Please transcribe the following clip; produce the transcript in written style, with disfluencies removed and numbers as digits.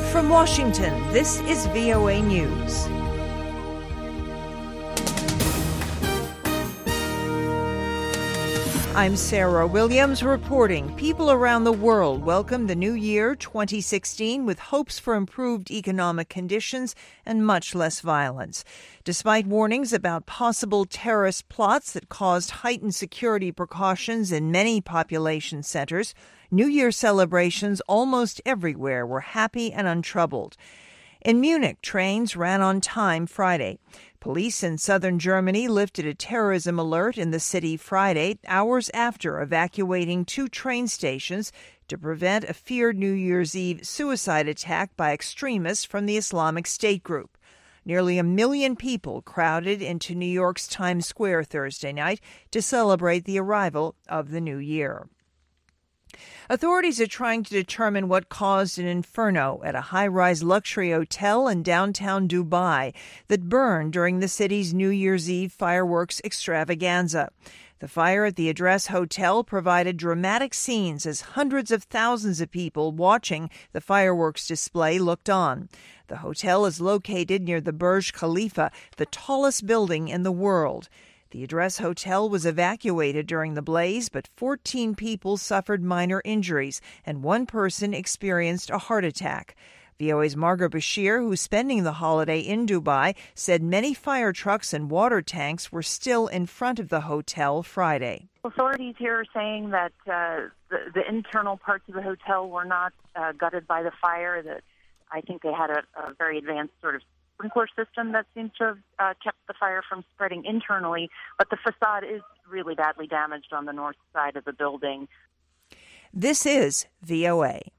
From Washington, this is VOA News. I'm Sarah Williams reporting. People around the world welcome the new year 2016 with hopes for improved economic conditions and much less violence. Despite warnings about possible terrorist plots that caused heightened security precautions in many population centers, New Year celebrations almost everywhere were happy and untroubled. In Munich, trains ran on time Friday. Police in southern Germany lifted a terrorism alert in the city Friday, hours after evacuating 2 train stations to prevent a feared New Year's Eve suicide attack by extremists from the Islamic State group. Nearly 1 million people crowded into New York's Times Square Thursday night to celebrate the arrival of the new year. Authorities are trying to determine what caused an inferno at a high-rise luxury hotel in downtown Dubai that burned during the city's New Year's Eve fireworks extravaganza. The fire at the Address Hotel provided dramatic scenes as hundreds of thousands of people watching the fireworks display looked on. The hotel is located near the Burj Khalifa, the tallest building in the world. The Address Hotel was evacuated during the blaze, but 14 people suffered minor injuries, and 1 person experienced a heart attack. VOA's Margot Bashir, who's spending the holiday in Dubai, said many fire trucks and water tanks were still in front of the hotel Friday. Authorities here are saying that the internal parts of the hotel were not gutted by the fire. That I think they had a very advanced sort of sprinkler system that seems to have kept the fire from spreading internally, but the facade is really badly damaged on the north side of the building. This is VOA.